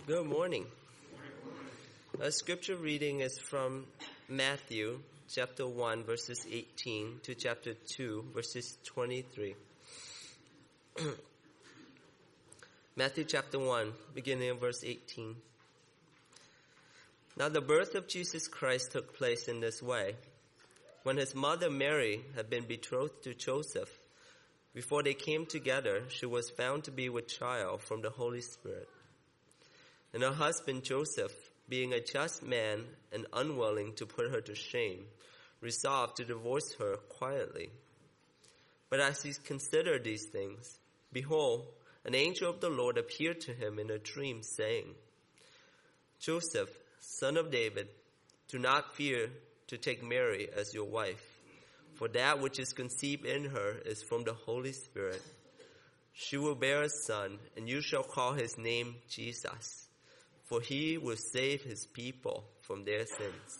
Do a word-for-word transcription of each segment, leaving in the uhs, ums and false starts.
Good morning. Our scripture reading is from Matthew chapter one verses eighteen to chapter two verses twenty-three. Matthew chapter one, beginning of verse eighteen. Now the birth of Jesus Christ took place in this way. When his mother Mary had been betrothed to Joseph, before they came together, she was found to be with child from the Holy Spirit. And her husband Joseph, being a just man and unwilling to put her to shame, resolved to divorce her quietly. But as he considered these things, behold, an angel of the Lord appeared to him in a dream, saying, Joseph, son of David, do not fear to take Mary as your wife, for that which is conceived in her is from the Holy Spirit. She will bear a son, and you shall call his name Jesus, for he will save his people from their sins.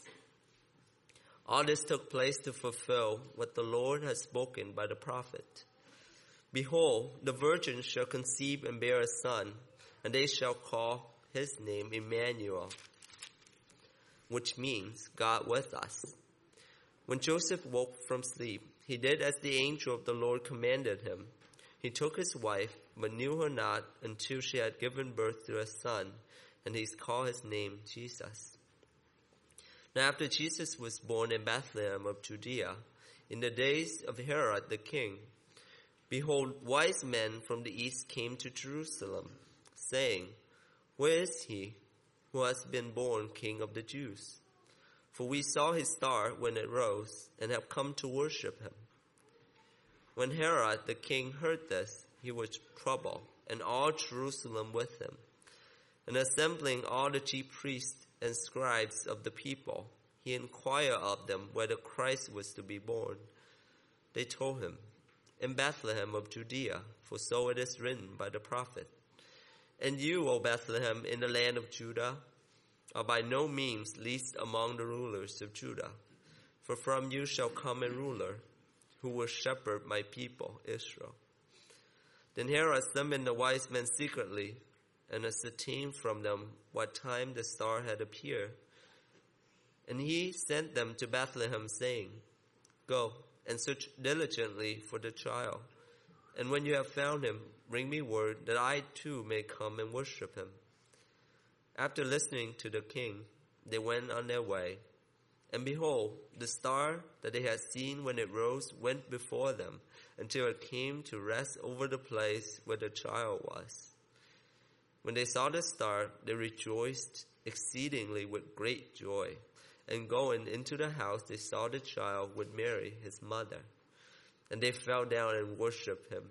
All this took place to fulfill what the Lord has spoken by the prophet. Behold, the virgin shall conceive and bear a son, and they shall call his name Emmanuel, which means God with us. When Joseph woke from sleep, he did as the angel of the Lord commanded him. He took his wife, but knew her not until she had given birth to a son, and he called his name Jesus. Now after Jesus was born in Bethlehem of Judea, in the days of Herod the king, behold, wise men from the east came to Jerusalem, saying, Where is he who has been born King of the Jews? For we saw his star when it rose, and have come to worship him. When Herod the king heard this, he was troubled, and all Jerusalem with him. And assembling all the chief priests and scribes of the people, he inquired of them whether Christ was to be born. They told him, In Bethlehem of Judea, for so it is written by the prophet. And you, O Bethlehem, in the land of Judah, are by no means least among the rulers of Judah, for from you shall come a ruler who will shepherd my people Israel. Then Herod summoned the wise men secretly, and ascertained from them what time the star had appeared. And he sent them to Bethlehem, saying, Go and search diligently for the child, and when you have found him, bring me word that I too may come and worship him. After listening to the king, they went on their way. And behold, the star that they had seen when it rose went before them until it came to rest over the place where the child was. When they saw the star, they rejoiced exceedingly with great joy. And going into the house, they saw the child with Mary, his mother. And they fell down and worshipped him.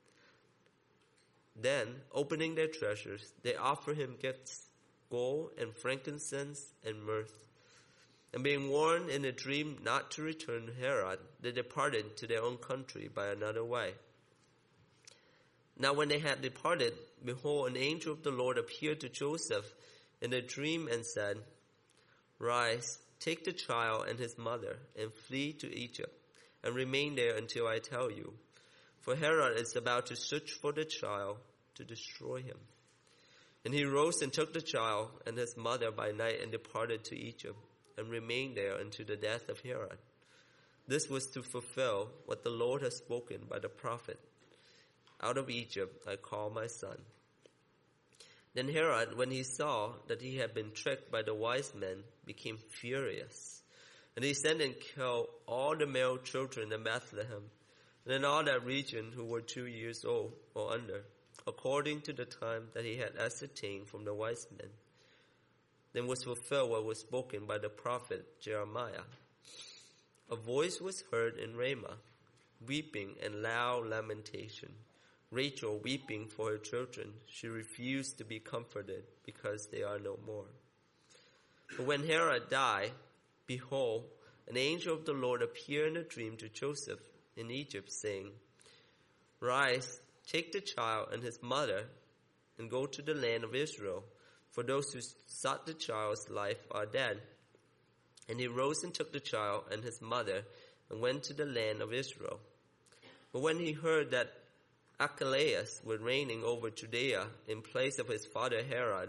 Then, opening their treasures, they offered him gifts, gold and frankincense and myrrh. And being warned in a dream not to return to Herod, they departed to their own country by another way. Now when they had departed, behold, an angel of the Lord appeared to Joseph in a dream and said, Rise, take the child and his mother, and flee to Egypt, and remain there until I tell you. For Herod is about to search for the child to destroy him. And he rose and took the child and his mother by night and departed to Egypt, and remained there until the death of Herod. This was to fulfill what the Lord had spoken by the prophet. Out of Egypt I call my son. Then Herod, when he saw that he had been tricked by the wise men, became furious. And he sent and killed all the male children in Bethlehem, and in all that region who were two years old or under, according to the time that he had ascertained from the wise men. Then was fulfilled what was spoken by the prophet Jeremiah. A voice was heard in Ramah, weeping and loud lamentation. Rachel weeping for her children. She refused to be comforted because they are no more. But when Herod died, behold, an angel of the Lord appeared in a dream to Joseph in Egypt, saying, Rise, take the child and his mother, and go to the land of Israel, for those who sought the child's life are dead. And he rose and took the child and his mother, and went to the land of Israel. But when he heard that Archelaus was reigning over Judea in place of his father Herod, he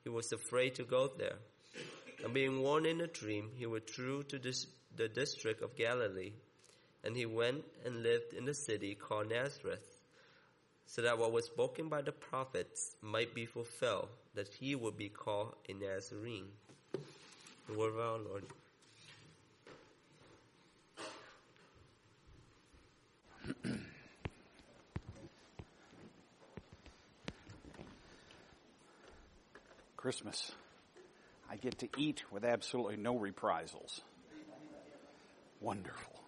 he was afraid to go there. And being warned in a dream, he withdrew to this, the district of Galilee. And he went and lived in the city called Nazareth, so that what was spoken by the prophets might be fulfilled, that he would be called a Nazarene. The word of our Lord. Christmas. I get to eat with absolutely no reprisals. Wonderful.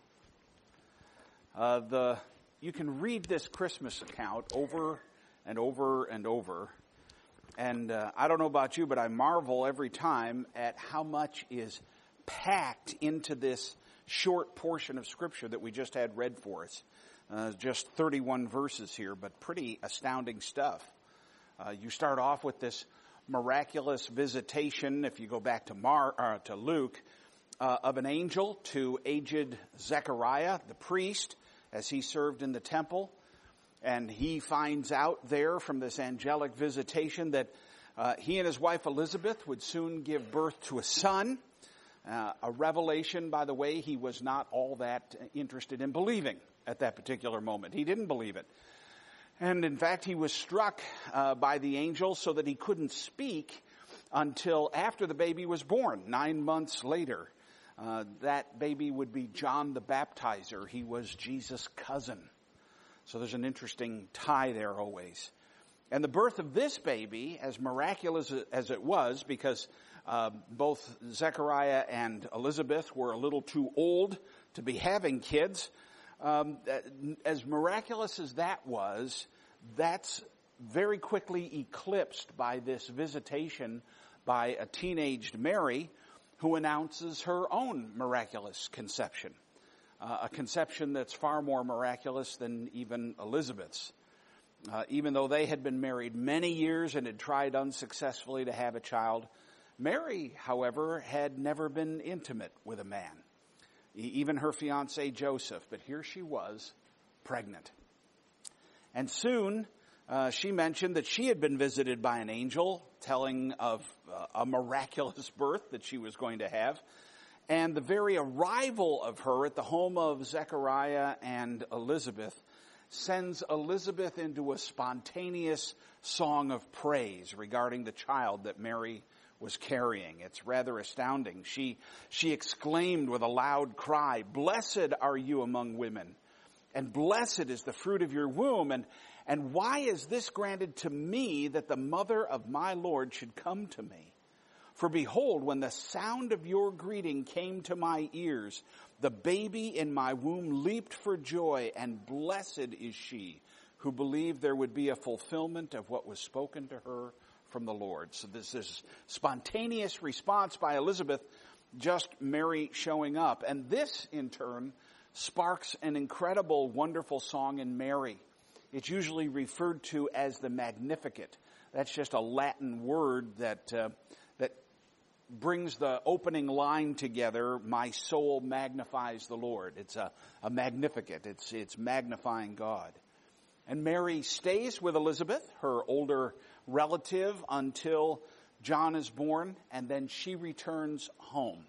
Uh, the you can read this Christmas account over and over and over. And uh, I don't know about you, but I marvel every time at how much is packed into this short portion of Scripture that we just had read for us. Uh, just thirty-one verses here, but pretty astounding stuff. Uh, you start off with this miraculous visitation, if you go back to Mar, uh, to Luke, uh, of an angel to aged Zechariah, the priest, as he served in the temple. And he finds out there from this angelic visitation that uh, he and his wife Elizabeth would soon give birth to a son. Uh, a revelation, by the way, he was not all that interested in believing at that particular moment. He didn't believe it. And in fact, he was struck uh, by the angel so that he couldn't speak until after the baby was born, nine months later. Uh, that baby would be John the Baptizer. He was Jesus' cousin. So there's an interesting tie there always. And the birth of this baby, as miraculous as it was, because uh, both Zechariah and Elizabeth were a little too old to be having kids, um, as miraculous as that was, that's very quickly eclipsed by this visitation by a teenaged Mary, who announces her own miraculous conception. Uh, a conception that's far more miraculous than even Elizabeth's. Uh, even though they had been married many years and had tried unsuccessfully to have a child, Mary, however, had never been intimate with a man, e- even her fiancé Joseph. But here she was, pregnant. And soon uh, she mentioned that she had been visited by an angel, telling of uh, a miraculous birth that she was going to have. And the very arrival of her at the home of Zechariah and Elizabeth sends Elizabeth into a spontaneous song of praise regarding the child that Mary was carrying. It's rather astounding. She, she exclaimed with a loud cry, "Blessed are you among women, and blessed is the fruit of your womb. And, and why is this granted to me, that the mother of my Lord should come to me? For behold, when the sound of your greeting came to my ears, the baby in my womb leaped for joy, and blessed is she who believed there would be a fulfillment of what was spoken to her from the Lord." So this is spontaneous response by Elizabeth, just Mary showing up. And this, in turn, sparks an incredible, wonderful song in Mary. It's usually referred to as the Magnificat. That's just a Latin word that uh, that brings the opening line together, "My soul magnifies the Lord." It's a, a Magnificat. It's, it's magnifying God. And Mary stays with Elizabeth, her older relative, until John is born, and then she returns home,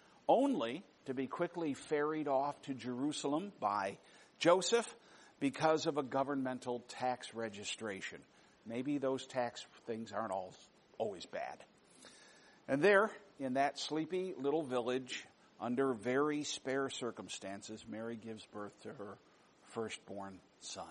only to be quickly ferried off to Jerusalem by Joseph because of a governmental tax registration. Maybe those tax things aren't all, always bad. And there, in that sleepy little village, under very spare circumstances, Mary gives birth to her firstborn son.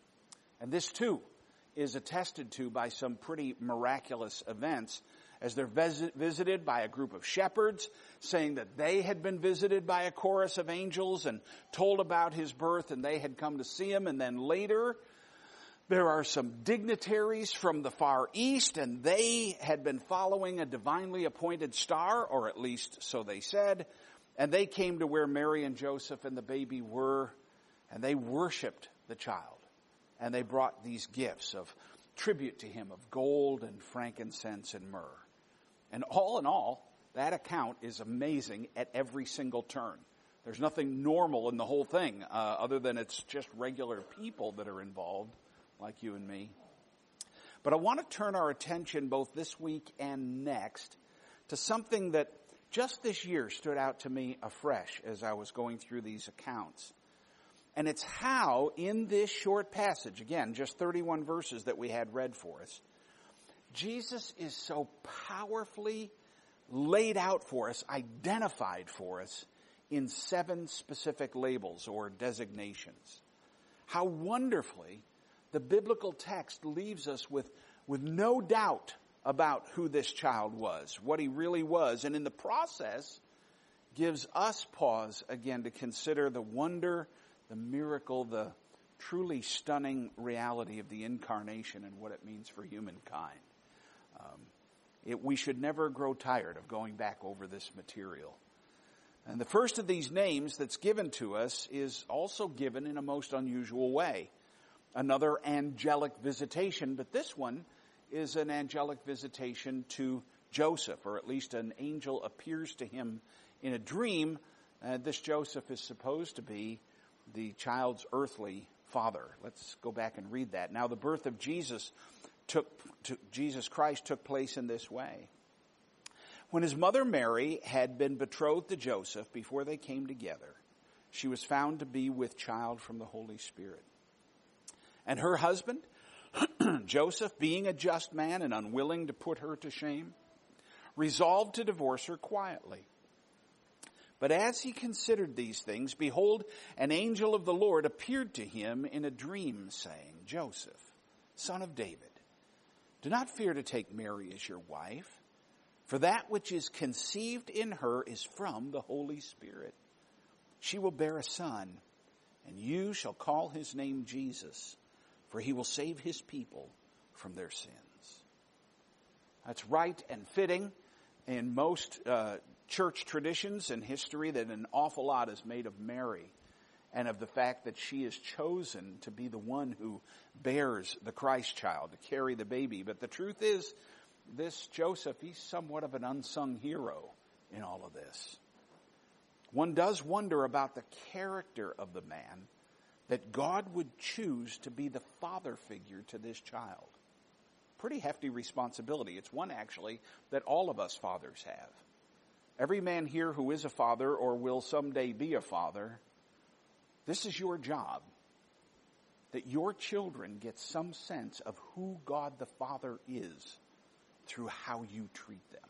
And this, too, is attested to by some pretty miraculous events, as they're vis- visited by a group of shepherds, saying that they had been visited by a chorus of angels and told about his birth, and they had come to see him. And then later, there are some dignitaries from the Far East, and they had been following a divinely appointed star, or at least so they said, and they came to where Mary and Joseph and the baby were, and they worshiped the child. And they brought these gifts of tribute to him, of gold and frankincense and myrrh. And all in all, that account is amazing at every single turn. There's nothing normal in the whole thing, uh, other than it's just regular people that are involved, like you and me. But I want to turn our attention both this week and next to something that just this year stood out to me afresh as I was going through these accounts. And it's how in this short passage, again, just thirty-one verses that we had read for us, Jesus is so powerfully laid out for us, identified for us in seven specific labels or designations. How wonderfully the biblical text leaves us with, with no doubt about who this child was, what he really was, and in the process gives us pause again to consider the wonder, the miracle, the truly stunning reality of the incarnation and what it means for humankind. Um, it, we should never grow tired of going back over this material. And the first of these names that's given to us is also given in a most unusual way. Another angelic visitation, but this one is an angelic visitation to Joseph, or at least an angel appears to him in a dream. Uh, this Joseph is supposed to be the child's earthly father. Let's go back and read that. Now the birth of Jesus took to, Jesus Christ took place in this way. When his mother Mary had been betrothed to Joseph before they came together, she was found to be with child from the Holy Spirit. And her husband, Joseph, being a just man and unwilling to put her to shame, resolved to divorce her quietly. But as he considered these things, behold, an angel of the Lord appeared to him in a dream, saying, Joseph, son of David, do not fear to take Mary as your wife, for that which is conceived in her is from the Holy Spirit. She will bear a son, and you shall call his name Jesus, for he will save his people from their sins. That's right and fitting in most uh, church traditions and history that an awful lot is made of Mary and of the fact that she is chosen to be the one who bears the Christ child, to carry the baby. But the truth is, this Joseph, he's somewhat of an unsung hero in all of this. One does wonder about the character of the man that God would choose to be the father figure to this child. Pretty hefty responsibility. It's one actually that all of us fathers have. Every man here who is a father or will someday be a father, this is your job. That your children get some sense of who God the Father is through how you treat them.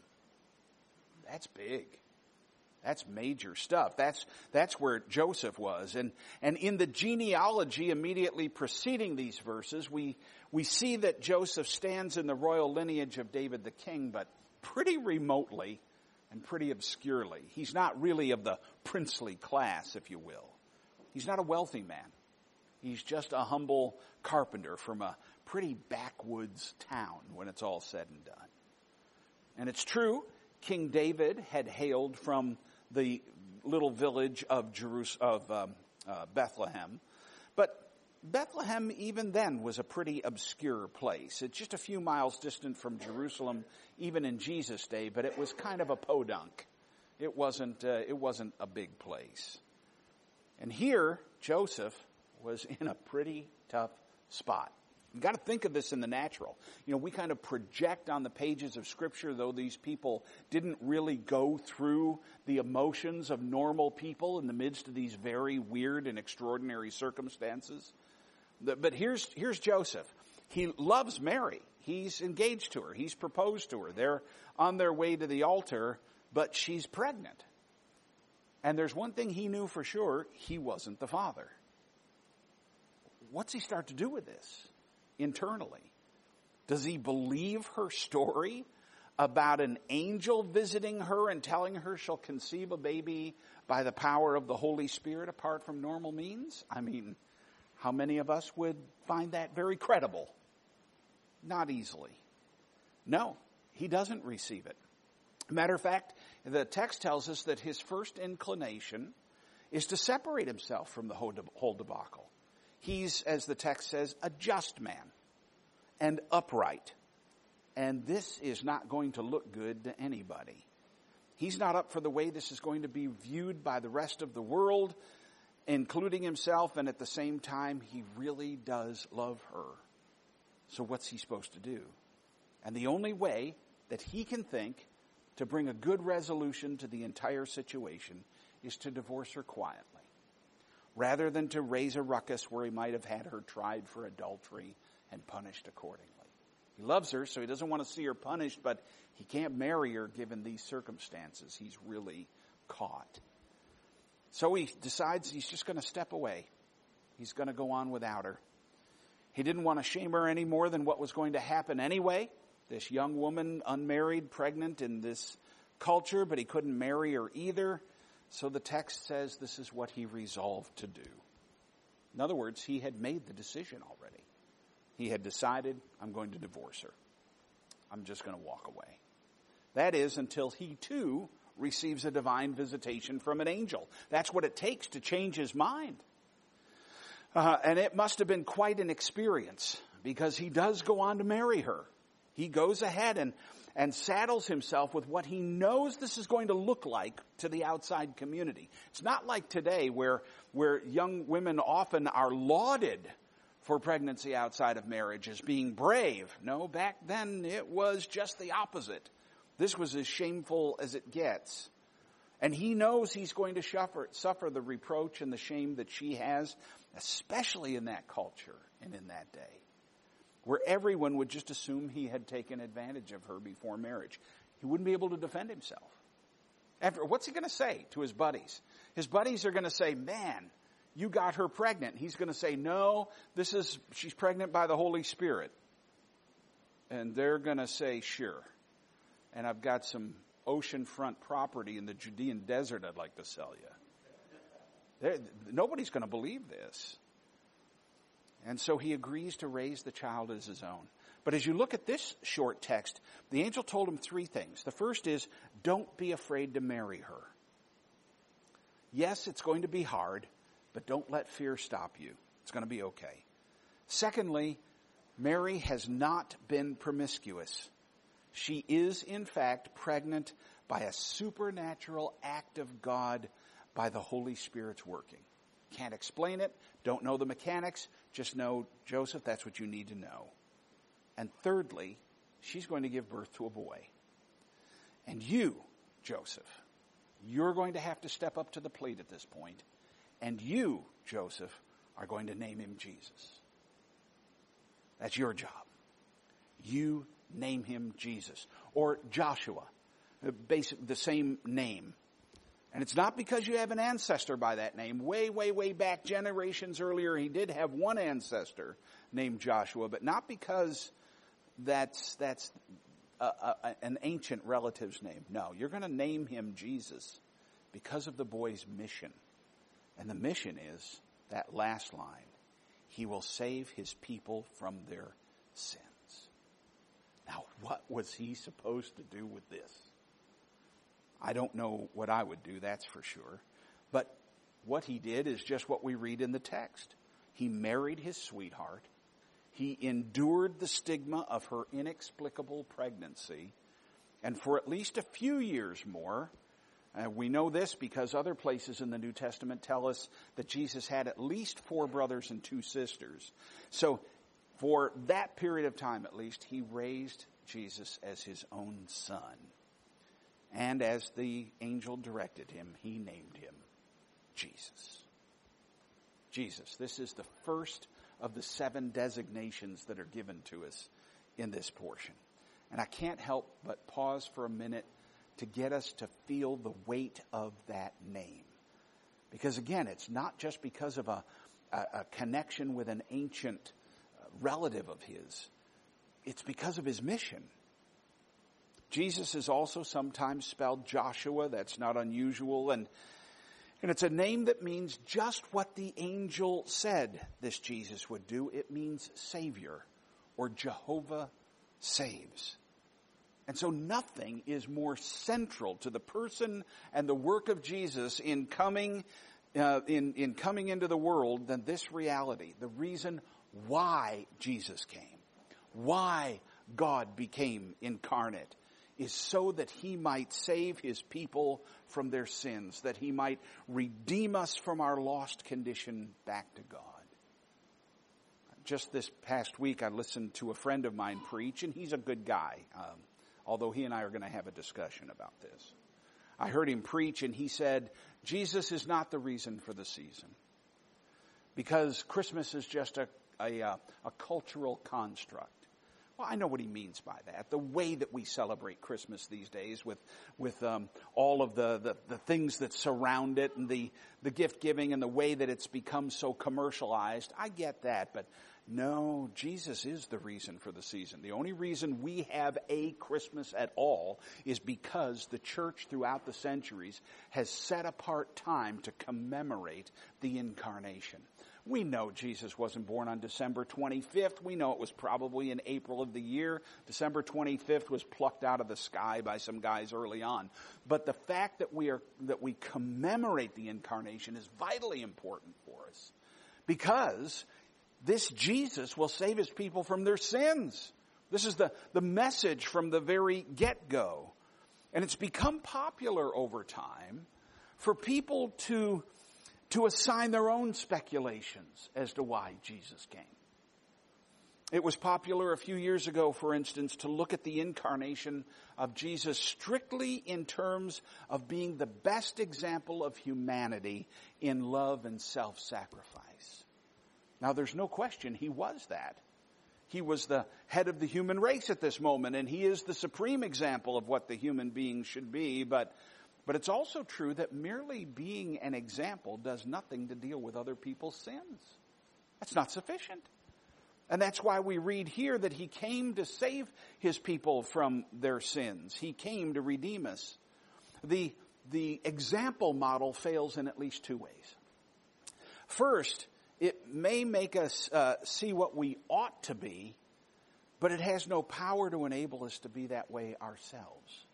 That's big. That's major stuff. That's, that's where Joseph was. And, and in the genealogy immediately preceding these verses, we, we see that Joseph stands in the royal lineage of David the king, but pretty remotely and pretty obscurely. He's not really of the princely class, if you will. He's not a wealthy man. He's just a humble carpenter from a pretty backwoods town when it's all said and done. And it's true, King David had hailed from the little village of Jerus- of um, uh, Bethlehem. But Bethlehem even then was a pretty obscure place. It's just a few miles distant from Jerusalem, even in Jesus' day, but it was kind of a podunk. It wasn't, uh, it wasn't a big place. And here, Joseph was in a pretty tough spot. You've got to think of this in the natural. You know, we kind of project on the pages of Scripture, though these people didn't really go through the emotions of normal people in the midst of these very weird and extraordinary circumstances. But here's, here's Joseph. He loves Mary. He's engaged to her. He's proposed to her. They're on their way to the altar, but she's pregnant. And there's one thing he knew for sure. He wasn't the father. What's he start to do with this internally? Does he believe her story about an angel visiting her and telling her she'll conceive a baby by the power of the Holy Spirit apart from normal means? I mean, how many of us would find that very credible? Not easily. No, he doesn't receive it. Matter of fact, the text tells us that his first inclination is to separate himself from the whole debacle. He's, as the text says, a just man and upright. And this is not going to look good to anybody. He's not up for the way this is going to be viewed by the rest of the world, including himself, and at the same time, he really does love her. So what's he supposed to do? And the only way that he can think to bring a good resolution to the entire situation is to divorce her quietly, rather than to raise a ruckus where he might have had her tried for adultery and punished accordingly. He loves her, so he doesn't want to see her punished, but he can't marry her given these circumstances. He's really caught. So he decides he's just going to step away. He's going to go on without her. He didn't want to shame her any more than what was going to happen anyway. This young woman, unmarried, pregnant in this culture, but he couldn't marry her either. So the text says this is what he resolved to do. In other words, he had made the decision already. He had decided, I'm going to divorce her. I'm just going to walk away. That is, until he too receives a divine visitation from an angel. That's what it takes to change his mind. Uh, and it must have been quite an experience, because he does go on to marry her. He goes ahead and, and saddles himself with what he knows this is going to look like to the outside community. It's not like today where, where young women often are lauded for pregnancy outside of marriage as being brave. No, back then it was just the opposite. This was as shameful as it gets. And he knows he's going to suffer, suffer the reproach and the shame that she has, especially in that culture and in that day, where everyone would just assume he had taken advantage of her before marriage. He wouldn't be able to defend himself. After, what's he going to say to his buddies? His buddies are going to say, man, you got her pregnant. He's going to say, no, this is, she's pregnant by the Holy Spirit. And they're going to say, sure. And I've got some oceanfront property in the Judean desert I'd like to sell you. There, nobody's going to believe this. And so he agrees to raise the child as his own. But as you look at this short text, the angel told him three things. The first is, don't be afraid to marry her. Yes, it's going to be hard, but don't let fear stop you. It's going to be okay. Secondly, Mary has not been promiscuous. She is, in fact, pregnant by a supernatural act of God by the Holy Spirit's working. Can't explain it, don't know the mechanics, just know, Joseph, that's what you need to know. And thirdly, she's going to give birth to a boy. And you, Joseph, you're going to have to step up to the plate at this point. And you, Joseph, are going to name him Jesus. That's your job. You name him Jesus. Or Joshua, basic, the same name. And it's not because you have an ancestor by that name. Way, way, way back, generations earlier, he did have one ancestor named Joshua, but not because that's that's a, a, an ancient relative's name. No, you're going to name him Jesus because of the boy's mission. And the mission is that last line, he will save his people from their sins. Now, what was he supposed to do with this? I don't know what I would do, that's for sure. But what he did is just what we read in the text. He married his sweetheart. He endured the stigma of her inexplicable pregnancy. And for at least a few years more, uh, we know this because other places in the New Testament tell us that Jesus had at least four brothers and two sisters. So for that period of time at least, he raised Jesus as his own son. And as the angel directed him, he named him Jesus. Jesus. This is the first of the seven designations that are given to us in this portion. And I can't help but pause for a minute to get us to feel the weight of that name. Because again, it's not just because of a, a, a connection with an ancient relative of his. It's because of his mission. Jesus is also sometimes spelled Joshua. That's not unusual. And, and it's a name that means just what the angel said this Jesus would do. It means Savior, or Jehovah saves. And so nothing is more central to the person and the work of Jesus in coming, uh, in, in coming into the world than this reality. The reason why Jesus came, why God became incarnate, is so that he might save his people from their sins, that he might redeem us from our lost condition back to God. just this past week, I listened to a friend of mine preach, and he's a good guy, um, although he and I are going to have a discussion about this. I heard him preach, and he said, Jesus is not the reason for the season, because Christmas is just a, a, a, a cultural construct. Well, I know what he means by that. The way that we celebrate Christmas these days with with um, all of the, the, the things that surround it and the, the gift giving and the way that it's become so commercialized. I get that, but no, Jesus is the reason for the season. The only reason we have a Christmas at all is because the church throughout the centuries has set apart time to commemorate the incarnation. We know Jesus wasn't born on December twenty-fifth. We know it was probably in April of the year. December twenty-fifth was plucked out of the sky by some guys early on. But the fact that we are that we commemorate the incarnation is vitally important for us, because this Jesus will save his people from their sins. This is the, the message from the very get-go. And it's become popular over time for people to to assign their own speculations as to why Jesus came. It was popular a few years ago, for instance, to look at the incarnation of Jesus strictly in terms of being the best example of humanity in love and self-sacrifice. Now, there's no question he was that. He was the head of the human race at this moment, and he is the supreme example of what the human being should be, but But it's also true that merely being an example does nothing to deal with other people's sins. That's not sufficient. And that's why we read here that he came to save his people from their sins. He came to redeem us. The, the example model fails in at least two ways. First, it may make us uh, see what we ought to be, but it has no power to enable us to be that way ourselves.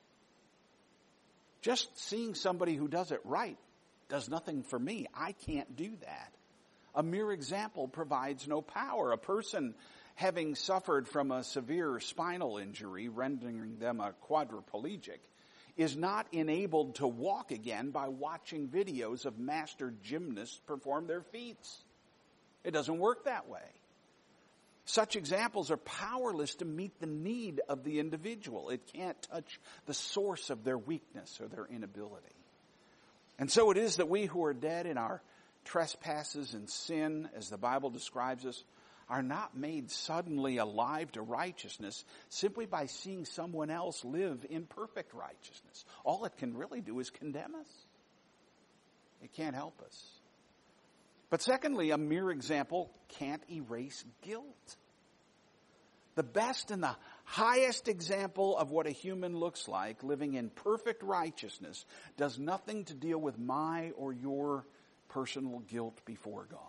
Just seeing somebody who does it right does nothing for me. I can't do that. A mere example provides no power. A person having suffered from a severe spinal injury, rendering them a quadriplegic, is not enabled to walk again by watching videos of master gymnasts perform their feats. It doesn't work that way. Such examples are powerless to meet the need of the individual. It can't touch the source of their weakness or their inability. And so it is that we who are dead in our trespasses and sin, as the Bible describes us, are not made suddenly alive to righteousness simply by seeing someone else live in perfect righteousness. All it can really do is condemn us. It can't help us. But secondly, a mere example can't erase guilt. The best and the highest example of what a human looks like, living in perfect righteousness, does nothing to deal with my or your personal guilt before God.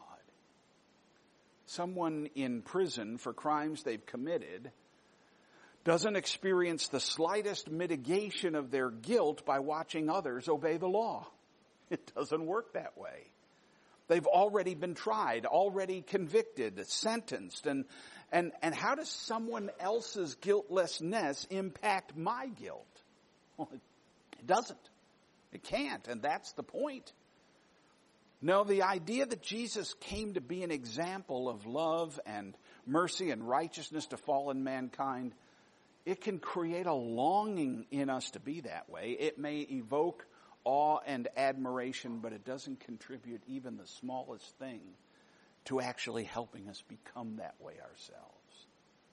Someone in prison for crimes they've committed doesn't experience the slightest mitigation of their guilt by watching others obey the law. It doesn't work that way. They've already been tried, already convicted, sentenced. And, and, and how does someone else's guiltlessness impact my guilt? Well, it, it doesn't. It can't, and that's the point. No, the idea that Jesus came to be an example of love and mercy and righteousness to fallen mankind, it can create a longing in us to be that way. It may evoke awe and admiration, but it doesn't contribute even the smallest thing to actually helping us become that way ourselves.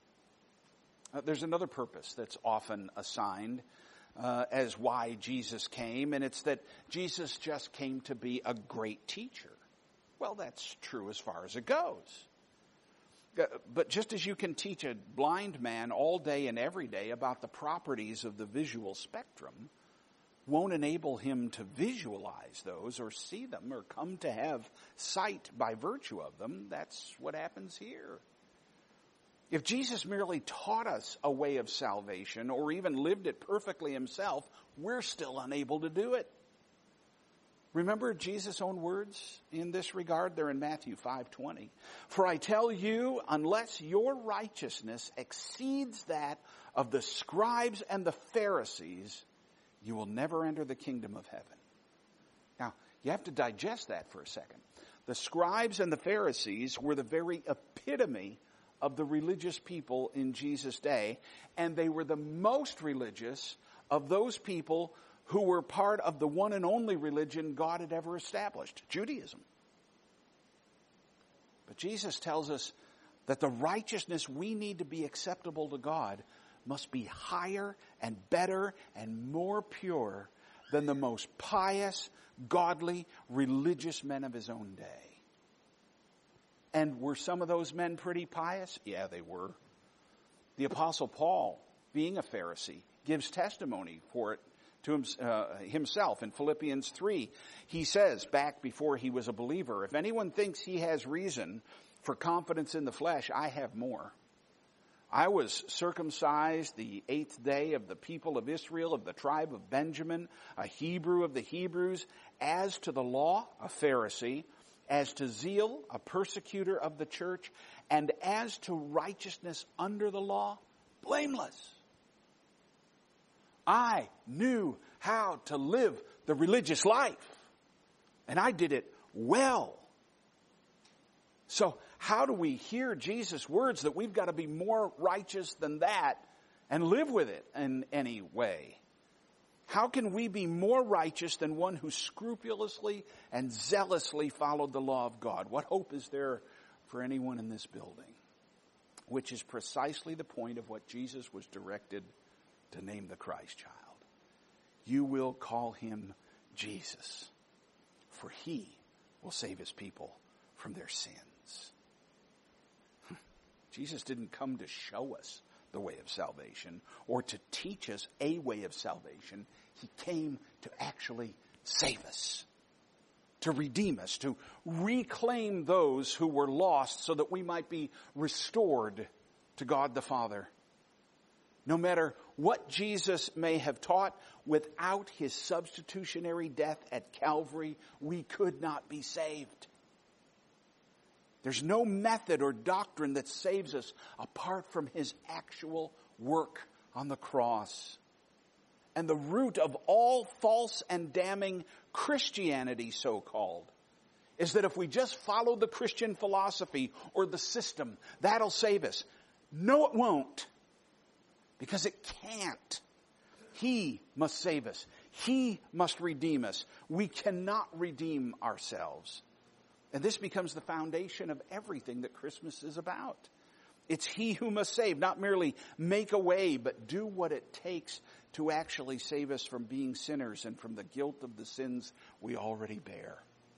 Uh, there's another purpose that's often assigned uh, as why Jesus came, and it's that Jesus just came to be a great teacher. Well, that's true as far as it goes. Uh, but just as you can teach a blind man all day and every day about the properties of the visual spectrum, won't enable him to visualize those or see them or come to have sight by virtue of them. That's what happens here. If Jesus merely taught us a way of salvation or even lived it perfectly himself, we're still unable to do it. Remember Jesus' own words in this regard? They're in Matthew five twenty. For I tell you, unless your righteousness exceeds that of the scribes and the Pharisees, you will never enter the kingdom of heaven. Now, you have to digest that for a second. The scribes and the Pharisees were the very epitome of the religious people in Jesus' day, and they were the most religious of those people who were part of the one and only religion God had ever established, Judaism. But Jesus tells us that the righteousness we need to be acceptable to God must be higher and better and more pure than the most pious, godly, religious men of his own day. And were some of those men pretty pious? Yeah, they were. The Apostle Paul, being a Pharisee, gives testimony for it to him, uh, himself in Philippians three. He says, back before he was a believer, if anyone thinks he has reason for confidence in the flesh, I have more. I was circumcised the eighth day of the people of Israel, of the tribe of Benjamin, a Hebrew of the Hebrews, as to the law, a Pharisee, as to zeal, a persecutor of the church, and as to righteousness under the law, blameless. I knew how to live the religious life, and I did it well. So how do we hear Jesus' words that we've got to be more righteous than that and live with it in any way? How can we be more righteous than one who scrupulously and zealously followed the law of God? What hope is there for anyone in this building? Which is precisely the point of what Jesus was directed to name the Christ child. You will call him Jesus, for he will save his people from their sins. Jesus didn't come to show us the way of salvation or to teach us a way of salvation. He came to actually save us, to redeem us, to reclaim those who were lost so that we might be restored to God the Father. No matter what Jesus may have taught, without his substitutionary death at Calvary, we could not be saved. There's no method or doctrine that saves us apart from his actual work on the cross. And the root of all false and damning Christianity, so-called, is that if we just follow the Christian philosophy or the system, that'll save us. No, it won't. Because it can't. He must save us. He must redeem us. We cannot redeem ourselves. And this becomes the foundation of everything that Christmas is about. It's he who must save, not merely make a way, but do what it takes to actually save us from being sinners and from the guilt of the sins we already bear.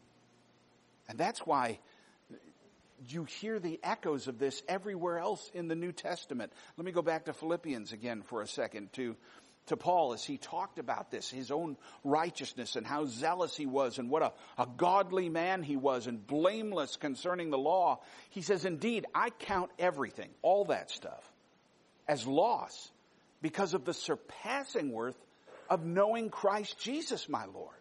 And that's why you hear the echoes of this everywhere else in the New Testament. Let me go back to Philippians again for a second to to Paul as he talked about this, his own righteousness and how zealous he was and what a, a godly man he was and blameless concerning the law. He says, indeed, I count everything, all that stuff, as loss because of the surpassing worth of knowing Christ Jesus, my Lord.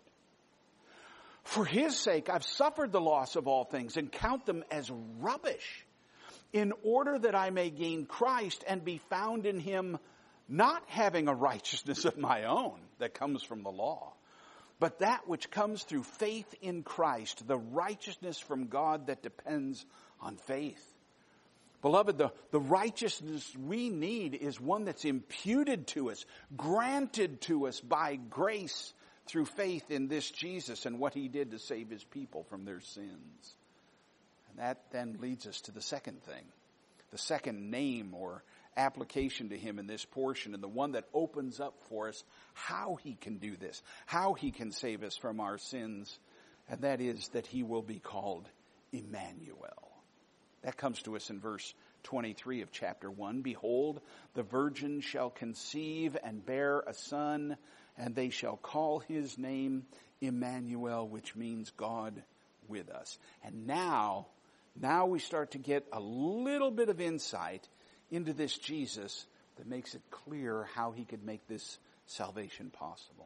For his sake, I've suffered the loss of all things and count them as rubbish in order that I may gain Christ and be found in him, not having a righteousness of my own that comes from the law, but that which comes through faith in Christ, the righteousness from God that depends on faith. Beloved, the, the righteousness we need is one that's imputed to us, granted to us by grace through faith in this Jesus and what he did to save his people from their sins. And that then leads us to the second thing, the second name or application to him in this portion, and the one that opens up for us how he can do this, how he can save us from our sins, and that is that he will be called Emmanuel. That comes to us in verse twenty-three of chapter one. Behold, the virgin shall conceive and bear a son, and they shall call his name Emmanuel, which means God with us. And now, now we start to get a little bit of insight into this Jesus that makes it clear how he could make this salvation possible.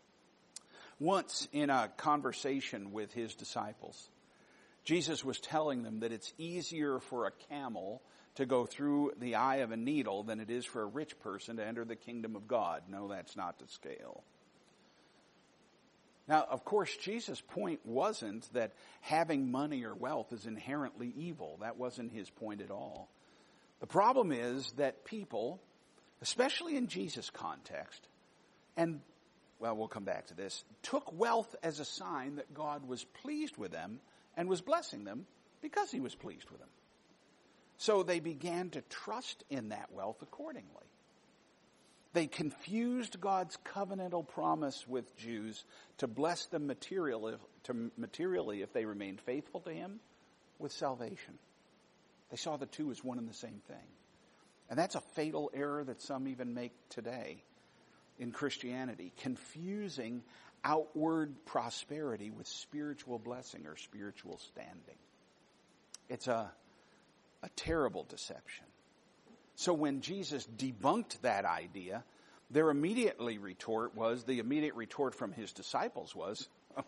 Once in a conversation with his disciples, Jesus was telling them that it's easier for a camel to go through the eye of a needle than it is for a rich person to enter the kingdom of God. No, that's not the scale. Now, of course, Jesus' point wasn't that having money or wealth is inherently evil. That wasn't his point at all. The problem is that people, especially in Jesus' context, and, well, we'll come back to this, took wealth as a sign that God was pleased with them and was blessing them because he was pleased with them. So they began to trust in that wealth accordingly. They confused God's covenantal promise with Jews to bless them materially, to materially if they remained faithful to him with salvation. They saw the two as one and the same thing. And that's a fatal error that some even make today in Christianity, confusing outward prosperity with spiritual blessing or spiritual standing. It's a, a terrible deception. So when Jesus debunked that idea, their immediately retort was, the immediate retort from his disciples was,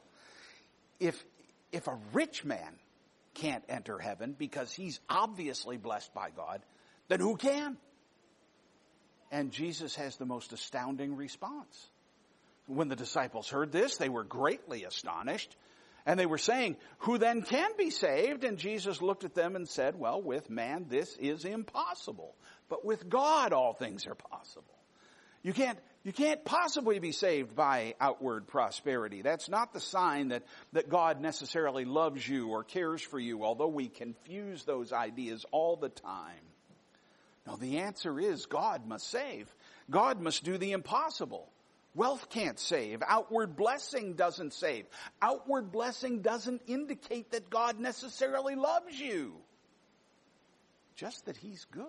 if, if a rich man can't enter heaven because he's obviously blessed by God, then who can? And Jesus has the most astounding response. When the disciples heard this, they were greatly astonished. And they were saying, who then can be saved? And Jesus looked at them and said, well, with man this is impossible. But with God all things are possible. You can't, you can't possibly be saved by outward prosperity. That's not the sign that, that God necessarily loves you or cares for you, although we confuse those ideas all the time. No, the answer is God must save. God must do the impossible. Wealth can't save. Outward blessing doesn't save. Outward blessing doesn't indicate that God necessarily loves you. Just that he's good.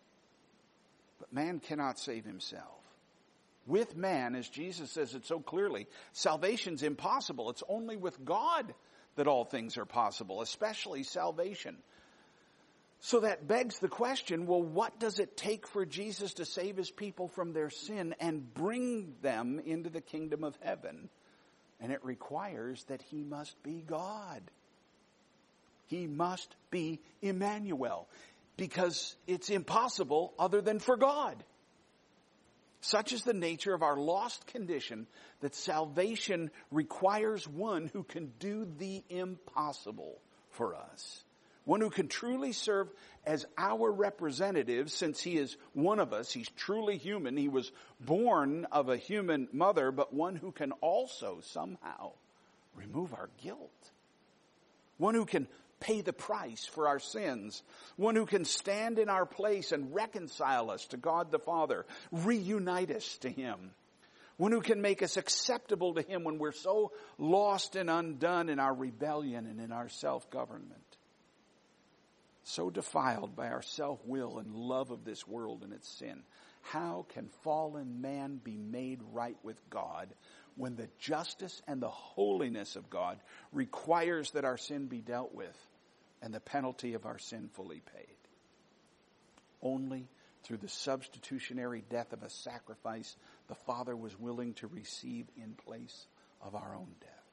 But man cannot save himself. With man, as Jesus says it so clearly, salvation's impossible. It's only with God that all things are possible, especially salvation. So that begs the question, well, what does it take for Jesus to save his people from their sin and bring them into the kingdom of heaven? And it requires that he must be God. He must be Emmanuel, because it's impossible other than for God. Such is the nature of our lost condition that salvation requires one who can do the impossible for us. One who can truly serve as our representative, since he is one of us. He's truly human. He was born of a human mother, but one who can also somehow remove our guilt. One who can pay the price for our sins. One who can stand in our place and reconcile us to God the Father, reunite us to him. One who can make us acceptable to him when we're so lost and undone in our rebellion and in our self-government. So defiled by our self-will and love of this world and its sin. How can fallen man be made right with God when the justice and the holiness of God requires that our sin be dealt with and the penalty of our sin fully paid? Only through the substitutionary death of a sacrifice the Father was willing to receive in place of our own death.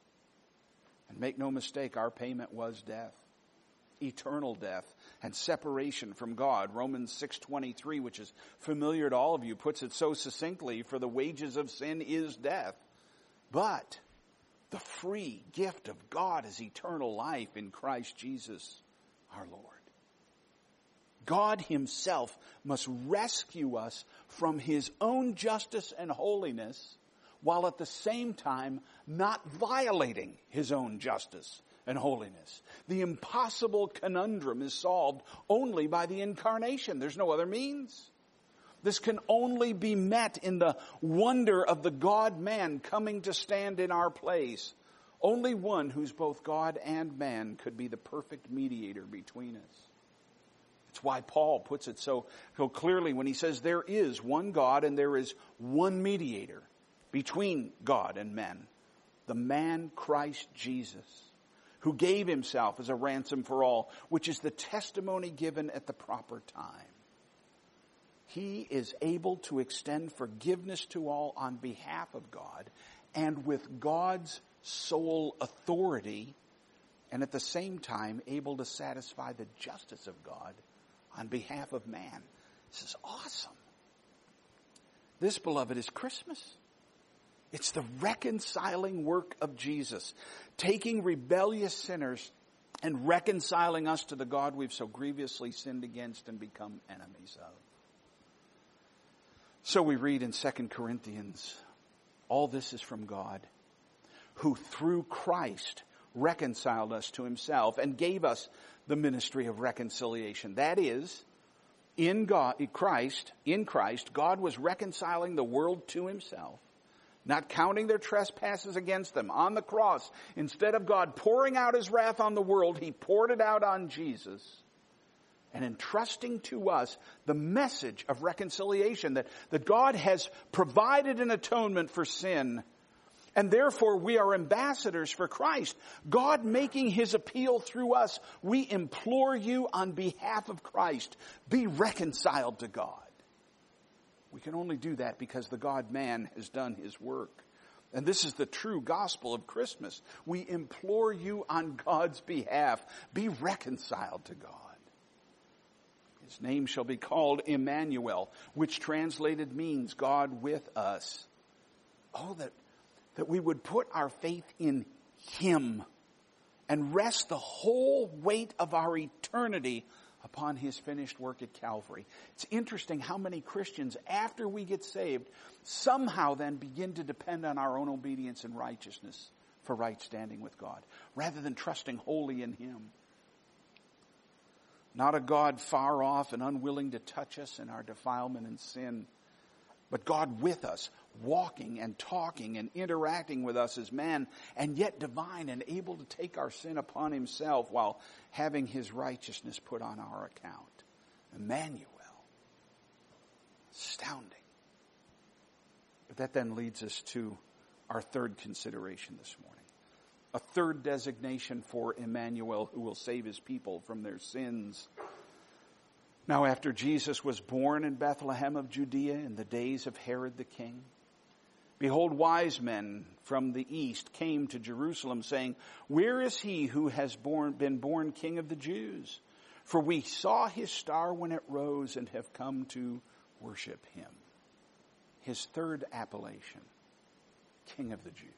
And make no mistake, our payment was death. Eternal death and separation from God. Romans six twenty-three, which is familiar to all of you, puts it so succinctly, for the wages of sin is death. But the free gift of God is eternal life in Christ Jesus our Lord. God himself must rescue us from his own justice and holiness, while at the same time not violating his own justice and holiness. The impossible conundrum is solved only by the incarnation. There's no other means. This can only be met in the wonder of the God-man coming to stand in our place. Only one who's both God and man could be the perfect mediator between us. It's why Paul puts it so, so clearly when he says there is one God and there is one mediator between God and men. The man Christ Jesus, who gave himself as a ransom for all, which is the testimony given at the proper time. He is able to extend forgiveness to all on behalf of God, and with God's sole authority, and at the same time able to satisfy the justice of God on behalf of man. This is awesome. This, beloved, is Christmas. It's the reconciling work of Jesus, taking rebellious sinners and reconciling us to the God we've so grievously sinned against and become enemies of. So we read in Second Corinthians, all this is from God, who through Christ reconciled us to himself and gave us the ministry of reconciliation. That is, in God, in Christ, in Christ, God was reconciling the world to himself, not counting their trespasses against them. On the cross, instead of God pouring out his wrath on the world, he poured it out on Jesus, and entrusting to us the message of reconciliation, that, that God has provided an atonement for sin, and therefore we are ambassadors for Christ. God making his appeal through us, we implore you on behalf of Christ, be reconciled to God. We can only do that because the God-man has done his work. And this is the true gospel of Christmas. We implore you on God's behalf, be reconciled to God. His name shall be called Emmanuel, which translated means God with us. Oh, that, that we would put our faith in him and rest the whole weight of our eternity upon his finished work at Calvary. It's interesting how many Christians, after we get saved, somehow then begin to depend on our own obedience and righteousness for right standing with God, rather than trusting wholly in him. Not a God far off and unwilling to touch us in our defilement and sin, but God with us, walking and talking and interacting with us as man, and yet divine and able to take our sin upon himself while having his righteousness put on our account. Emmanuel. Astounding. But that then leads us to our third consideration this morning. A third designation for Emmanuel, who will save his people from their sins. Now, after Jesus was born in Bethlehem of Judea in the days of Herod the king, behold, wise men from the east came to Jerusalem, saying, where is he who has born, been born King of the Jews? For we saw his star when it rose and have come to worship him. His third appellation, King of the Jews.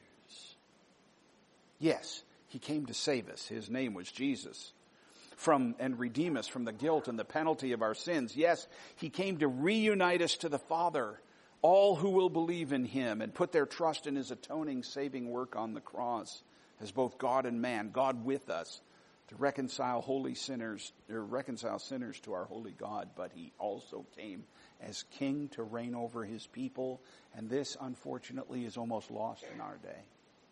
Yes, he came to save us. His name was Jesus. From and redeem us from the guilt and the penalty of our sins. Yes, he came to reunite us to the Father, all who will believe in him and put their trust in his atoning, saving work on the cross as both God and man, God with us, to reconcile holy sinners, or reconcile sinners to our holy God. But he also came as king to reign over his people, and this, unfortunately, is almost lost in our day.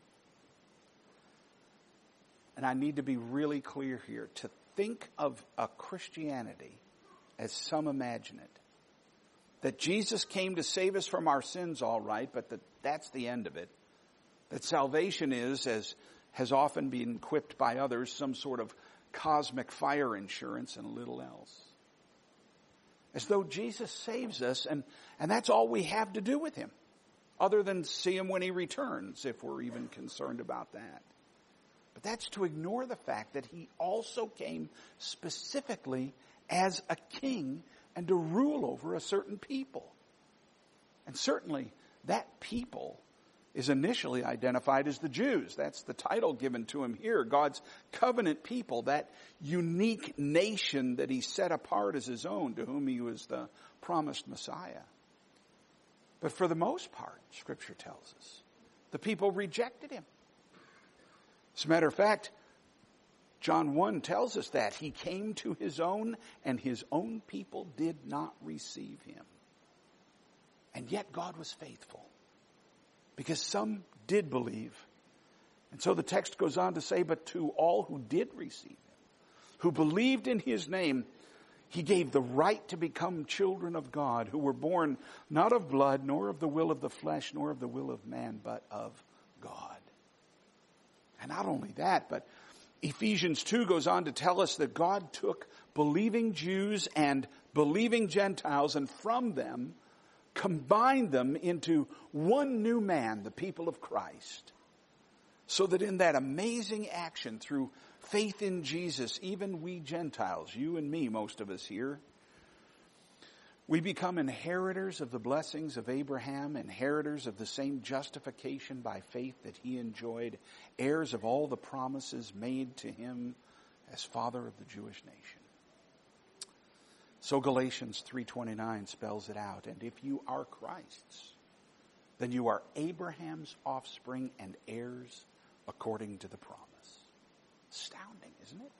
And I need to be really clear here. To think of a Christianity as some imagine it, that Jesus came to save us from our sins, all right, but that that's the end of it. That salvation is, as has often been quipped by others, some sort of cosmic fire insurance and little else. As though Jesus saves us, and, and that's all we have to do with him, other than see him when he returns, if we're even concerned about that. But that's to ignore the fact that he also came specifically as a king and to rule over a certain people. And certainly that people is initially identified as the Jews. That's the title given to him here. God's covenant people, that unique nation that he set apart as his own, to whom he was the promised Messiah. But for the most part, Scripture tells us, the people rejected him. As a matter of fact, John one tells us that he came to his own, and his own people did not receive him. And yet God was faithful, because some did believe. And so the text goes on to say, but to all who did receive him, who believed in his name, he gave the right to become children of God, who were born not of blood, nor of the will of the flesh, nor of the will of man, but of God. And not only that, but Ephesians two goes on to tell us that God took believing Jews and believing Gentiles, and from them combined them into one new man, the people of Christ. So that in that amazing action, through faith in Jesus, even we Gentiles, you and me, most of us here, We become inheritors of the blessings of Abraham, inheritors of the same justification by faith that he enjoyed, heirs of all the promises made to him as father of the Jewish nation. So Galatians three twenty-nine spells it out. And if you are Christ's, then you are Abraham's offspring and heirs according to the promise. Astounding, isn't it?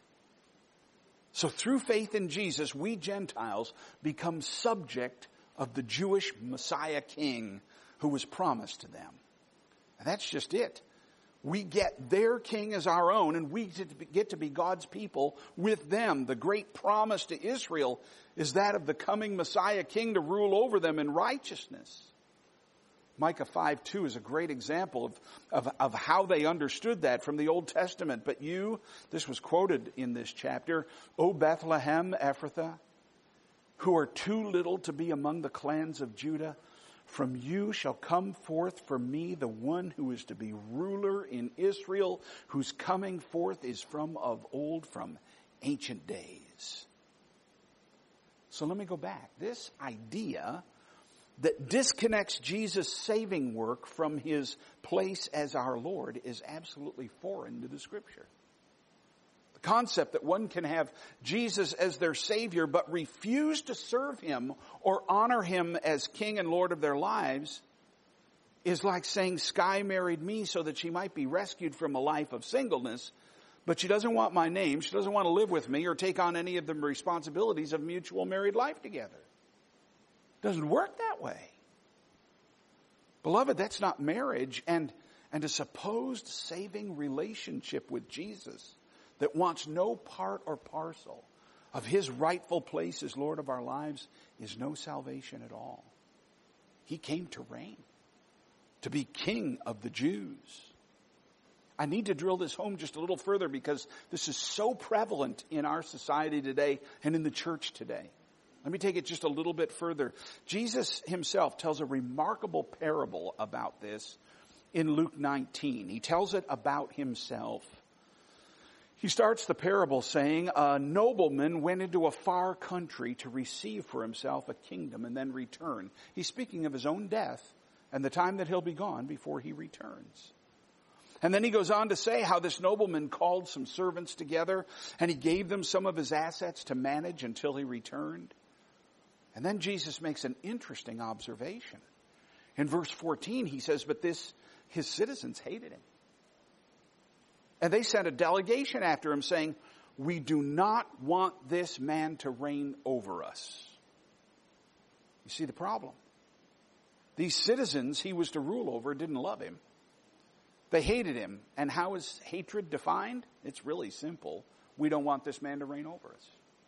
So through faith in Jesus, we Gentiles become subject of the Jewish Messiah King who was promised to them. And that's just it. We get their king as our own, and we get to be God's people with them. The great promise to Israel is that of the coming Messiah King to rule over them in righteousness. Micah five two is a great example of, of, of how they understood that from the Old Testament. But you, this was quoted in this chapter, O Bethlehem Ephrathah, who are too little to be among the clans of Judah, from you shall come forth for me the one who is to be ruler in Israel, whose coming forth is from of old, from ancient days. So let me go back. This idea that disconnects Jesus' saving work from his place as our Lord is absolutely foreign to the Scripture. The concept that one can have Jesus as their Savior but refuse to serve him or honor him as King and Lord of their lives is like saying Sky married me so that she might be rescued from a life of singleness, but she doesn't want my name, she doesn't want to live with me or take on any of the responsibilities of mutual married life together. Doesn't work that way. Beloved, that's not marriage, and, and a supposed saving relationship with Jesus that wants no part or parcel of his rightful place as Lord of our lives is no salvation at all. He came to reign, to be King of the Jews. I need to drill this home just a little further because this is so prevalent in our society today and in the church today. Let me take it just a little bit further. Jesus himself tells a remarkable parable about this in Luke nineteen. He tells it about himself. He starts the parable saying, a nobleman went into a far country to receive for himself a kingdom and then return. He's speaking of his own death and the time that he'll be gone before he returns. And then he goes on to say how this nobleman called some servants together and he gave them some of his assets to manage until he returned. And then Jesus makes an interesting observation. In verse fourteen, he says, but this, his citizens hated him. And they sent a delegation after him saying, we do not want this man to reign over us. You see the problem? These citizens he was to rule over didn't love him. They hated him. And how is hatred defined? It's really simple. We don't want this man to reign over us.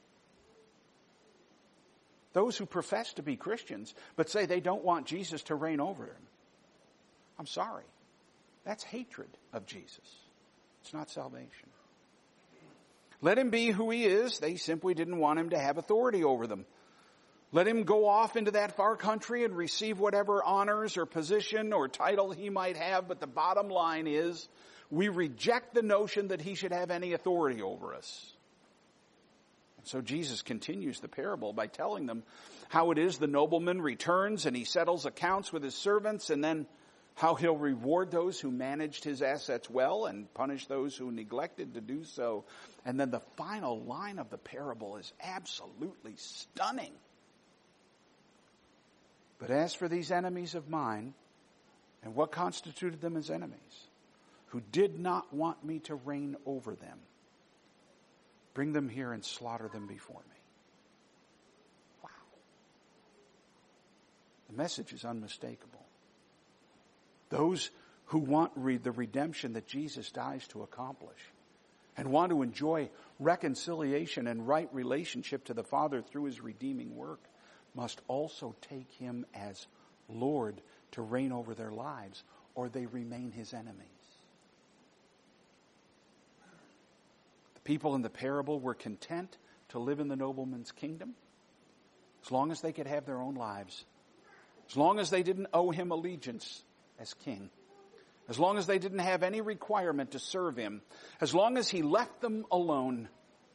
Those who profess to be Christians, but say they don't want Jesus to reign over them. I'm sorry. That's hatred of Jesus. It's not salvation. Let him be who he is. They simply didn't want him to have authority over them. Let him go off into that far country and receive whatever honors or position or title he might have. But the bottom line is, we reject the notion that he should have any authority over us. So Jesus continues the parable by telling them how it is the nobleman returns and he settles accounts with his servants, and then how he'll reward those who managed his assets well and punish those who neglected to do so. And then the final line of the parable is absolutely stunning. But as for these enemies of mine, and what constituted them as enemies, who did not want me to reign over them, bring them here and slaughter them before me. Wow. The message is unmistakable. Those who want re- the redemption that Jesus dies to accomplish and want to enjoy reconciliation and right relationship to the Father through his redeeming work must also take him as Lord to reign over their lives, or they remain his enemies. People in the parable were content to live in the nobleman's kingdom as long as they could have their own lives, as long as they didn't owe him allegiance as king, as long as they didn't have any requirement to serve him, as long as he left them alone.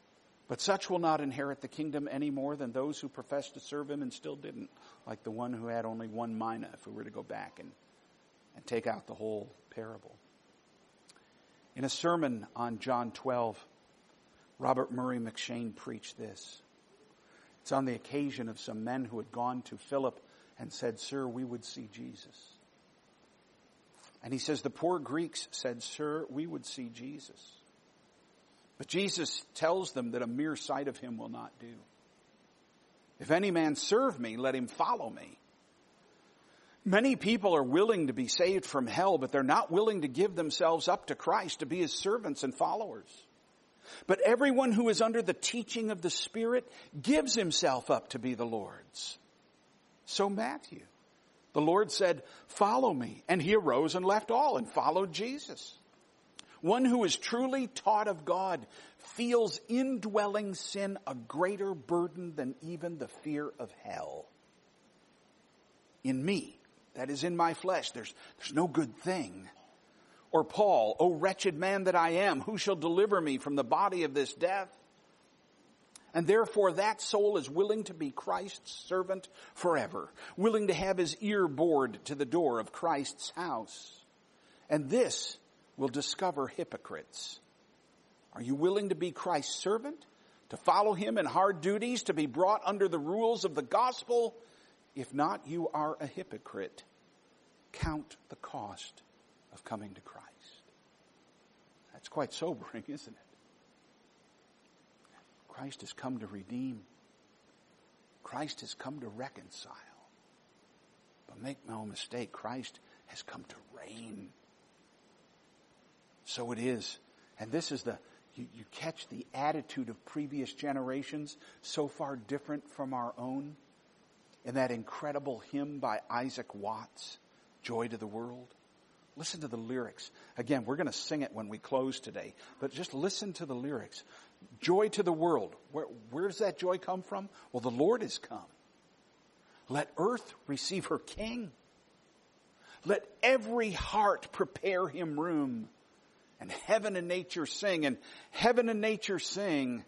But such will not inherit the kingdom any more than those who profess to serve him and still didn't, like the one who had only one mina, if we were to go back and, and take out the whole parable. In a sermon on John twelve, Robert Murray McCheyne preached this. It's on the occasion of some men who had gone to Philip and said, "Sir, we would see Jesus." And he says, the poor Greeks said, "Sir, we would see Jesus." But Jesus tells them that a mere sight of him will not do. "If any man serve me, let him follow me." Many people are willing to be saved from hell, but they're not willing to give themselves up to Christ to be his servants and followers. But everyone who is under the teaching of the Spirit gives himself up to be the Lord's. So Matthew, the Lord said, "Follow me." And he arose and left all and followed Jesus. One who is truly taught of God feels indwelling sin a greater burden than even the fear of hell. "In me," that is in my flesh, there's, there's no good thing. Or Paul, "O wretched man that I am, who shall deliver me from the body of this death?" And therefore that soul is willing to be Christ's servant forever, willing to have his ear bored to the door of Christ's house. And this will discover hypocrites. Are you willing to be Christ's servant, to follow him in hard duties, to be brought under the rules of the gospel? If not, you are a hypocrite. Count the cost of coming to Christ. That's quite sobering, isn't it? Christ has come to redeem. Christ has come to reconcile. But make no mistake, Christ has come to reign. So it is. And this is the, you, you catch the attitude of previous generations, so far different from our own, in that incredible hymn by Isaac Watts, "Joy to the World." Listen to the lyrics. Again, we're going to sing it when we close today, but just listen to the lyrics. Joy to the world. Where, where does that joy come from? Well, the Lord has come. Let earth receive her King. Let every heart prepare him room. And heaven and nature sing, and heaven and nature sing.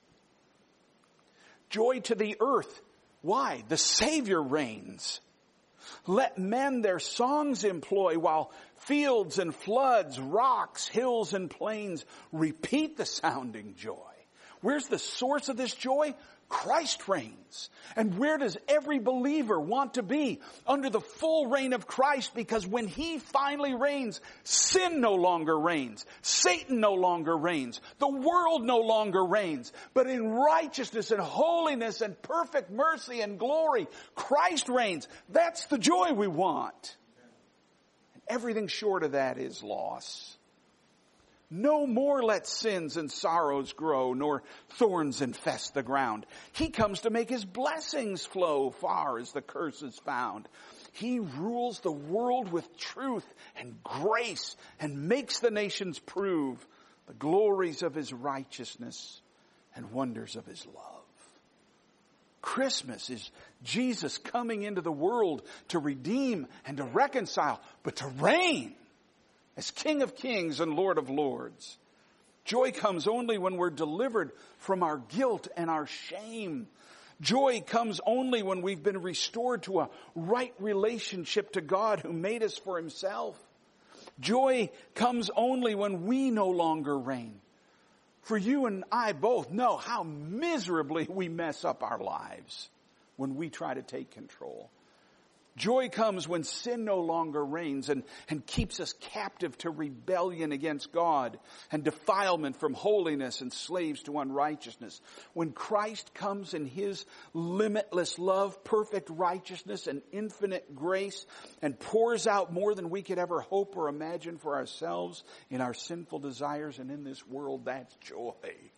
Joy to the earth. Why? The Savior reigns. Let men their songs employ while fields and floods, rocks, hills and plains repeat the sounding joy. Where's the source of this joy? Christ reigns. And where does every believer want to be? Under the full reign of Christ, because when he finally reigns, sin no longer reigns. Satan no longer reigns. The world no longer reigns. But in righteousness and holiness and perfect mercy and glory, Christ reigns. That's the joy we want. And everything short of that is loss. No more let sins and sorrows grow, nor thorns infest the ground. He comes to make his blessings flow far as the curse is found. He rules the world with truth and grace and makes the nations prove the glories of his righteousness and wonders of his love. Christmas is Jesus coming into the world to redeem and to reconcile, but to reign as King of Kings and Lord of Lords. Joy comes only when we're delivered from our guilt and our shame. Joy comes only when we've been restored to a right relationship to God who made us for himself. Joy comes only when we no longer reign. For you and I both know how miserably we mess up our lives when we try to take control. Joy comes when sin no longer reigns and, and keeps us captive to rebellion against God and defilement from holiness and slaves to unrighteousness. When Christ comes in his limitless love, perfect righteousness, and infinite grace and pours out more than we could ever hope or imagine for ourselves in our sinful desires and in this world, that's joy.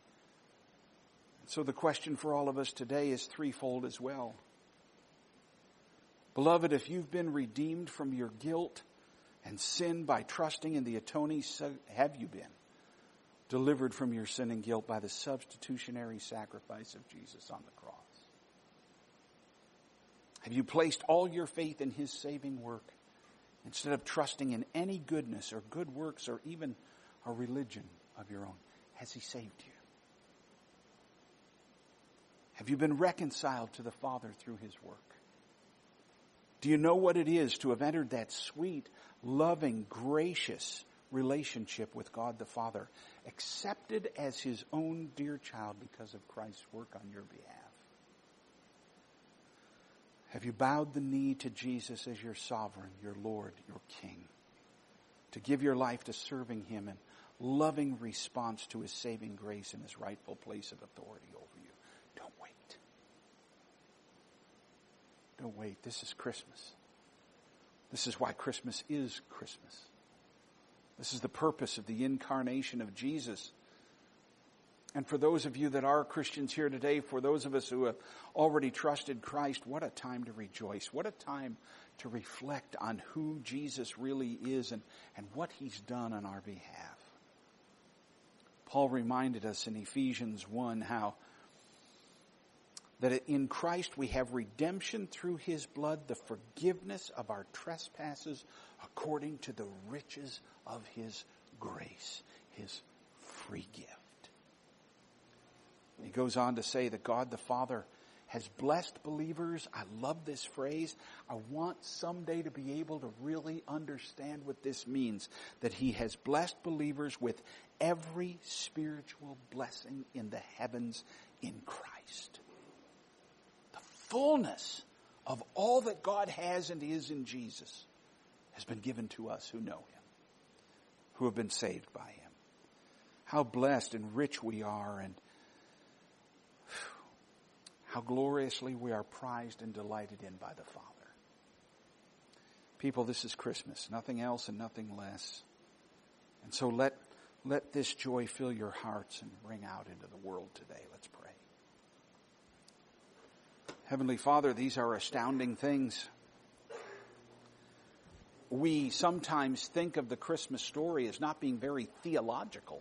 So the question for all of us today is threefold as well. Beloved, if you've been redeemed from your guilt and sin by trusting in the atoning, have you been delivered from your sin and guilt by the substitutionary sacrifice of Jesus on the cross? Have you placed all your faith in his saving work instead of trusting in any goodness or good works or even a religion of your own? Has he saved you? Have you been reconciled to the Father through His work? Do you know what it is to have entered that sweet, loving, gracious relationship with God the Father, accepted as His own dear child because of Christ's work on your behalf? Have you bowed the knee to Jesus as your sovereign, your Lord, your King, to give your life to serving Him in loving response to His saving grace and His rightful place of authority over you? Don't wait. Don't wait. This is Christmas. This is why Christmas is Christmas. This is the purpose of the incarnation of Jesus. And for those of you that are Christians here today, for those of us who have already trusted Christ, what a time to rejoice. What a time to reflect on who Jesus really is and, and what He's done on our behalf. Paul reminded us in Ephesians one how that in Christ we have redemption through His blood, the forgiveness of our trespasses according to the riches of His grace, His free gift. He goes on to say that God the Father has blessed believers. I love this phrase. I want someday to be able to really understand what this means. That He has blessed believers with every spiritual blessing in the heavens in Christ. The fullness of all that God has and is in Jesus has been given to us who know Him, who have been saved by Him. How blessed and rich we are, and how gloriously we are prized and delighted in by the Father. People, this is Christmas. Nothing else and nothing less. And so let, let this joy fill your hearts and ring out into the world today. Let's pray. Heavenly Father, these are astounding things. We sometimes think of the Christmas story as not being very theological.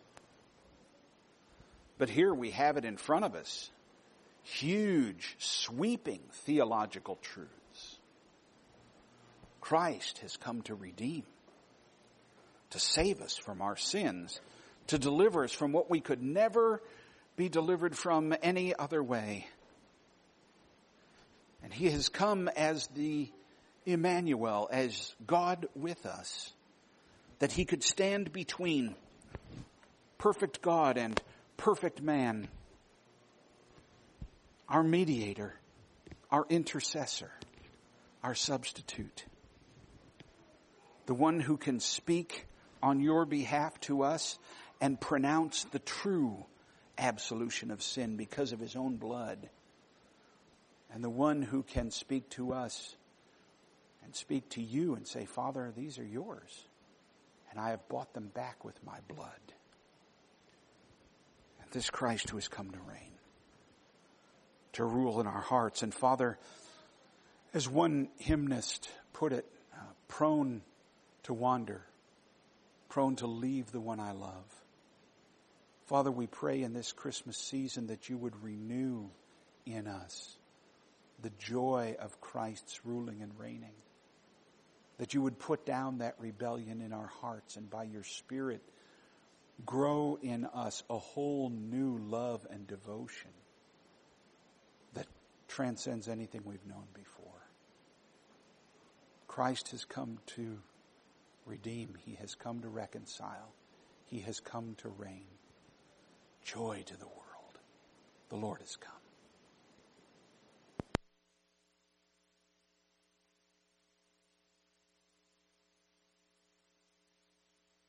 But here we have it in front of us. Huge, sweeping theological truths. Christ has come to redeem, to save us from our sins, to deliver us from what we could never be delivered from any other way. And He has come as the Emmanuel, as God with us, that He could stand between perfect God and perfect man, our mediator, our intercessor, our substitute, the one who can speak on your behalf to us and pronounce the true absolution of sin because of His own blood, and the one who can speak to us and speak to you and say, Father, these are yours, and I have bought them back with my blood. And this Christ who has come to reign, to rule in our hearts. And Father, as one hymnist put it, uh, prone to wander, prone to leave the one I love. Father, we pray in this Christmas season that you would renew in us the joy of Christ's ruling and reigning. That you would put down that rebellion in our hearts, and by your Spirit grow in us a whole new love and devotion that transcends anything we've known before. Christ has come to redeem. He has come to reconcile. He has come to reign. Joy to the world. The Lord has come.